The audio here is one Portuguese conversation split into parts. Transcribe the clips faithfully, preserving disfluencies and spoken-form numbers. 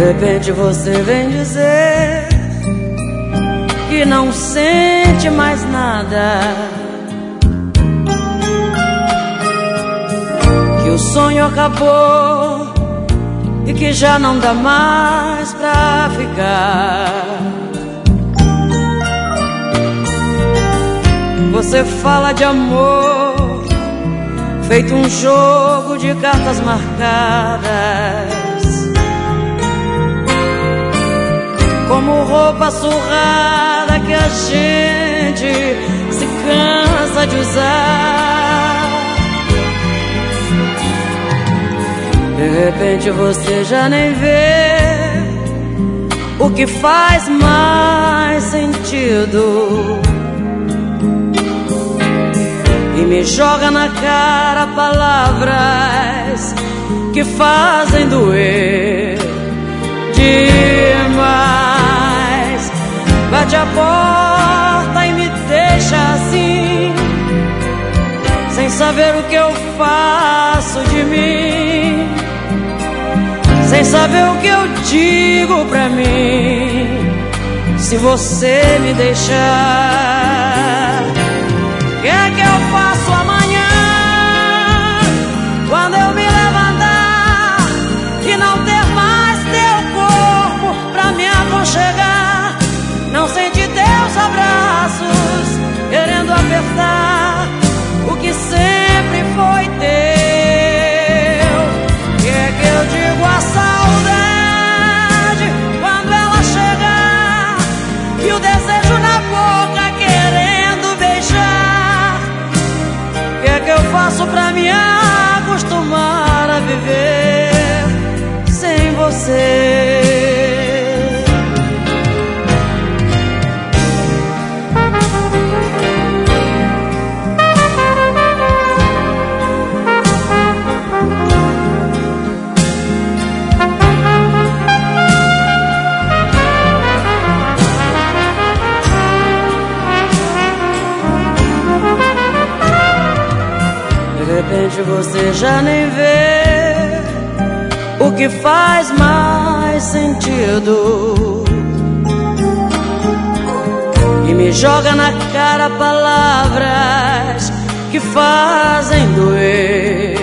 repente você vem dizer que não sente mais nada, que o sonho acabou e que já não dá mais pra ficar. Você fala de amor feito um jogo de cartas marcadas, como roupa surrada que a gente se cansa de usar. De repente você já nem vê o que faz mais sentido e me joga na cara palavras que fazem doer demais. Bate a porta e me deixa assim, sem saber o que eu faço de mim, sem saber o que eu digo pra mim. Se você me deixar, o que é que eu faço amanhã? Quando eu me levantar e não ter mais teu corpo pra me aconchegar, não sentir teus abraços querendo apertar o que sempre foi teu. O que é que eu digo à saudade quando ela chegar e o desejo na boca querendo beijar? O que é que eu faço pra me acostumar a viver sem você? De repente você já nem vê o que faz mais sentido e me joga na cara palavras que fazem doer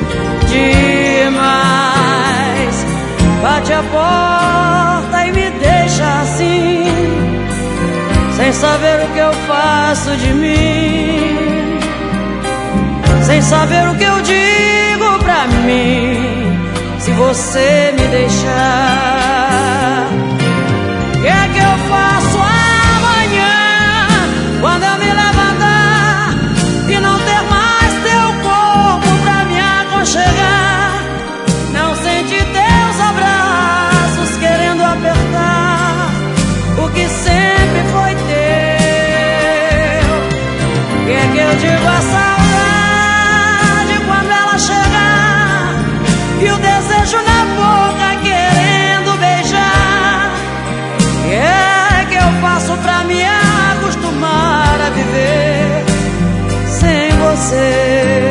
demais. Bate a porta e me deixa assim, sem saber o que eu faço de mim, sem saber o que eu digo pra mim. Se você me deixar, o que é que eu faço amanhã? Quando eu me levantar e não ter mais teu corpo pra me aconchegar, não sentir teus abraços querendo apertar o que sempre foi teu. O que é que eu digo a saudade quando ela chegar e o desejo na boca querendo beijar? O que é que eu faço pra me acostumar a viver sem você?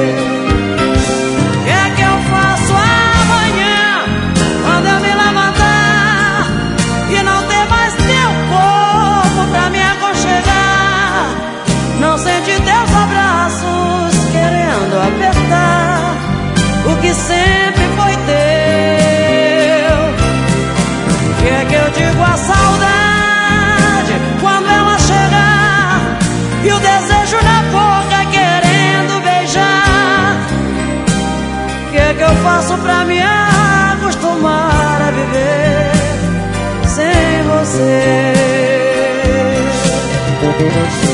O que é que eu faço amanhã quando eu me levantar e não ter mais teu corpo pra me aconchegar, não sentir teus abraços querendo apertar o que sempre foi teu? O que é que eu digo à saudade quando ela chegar e o desejo na boca querendo beijar? O que é que eu faço pra me acostumar a viver sem você?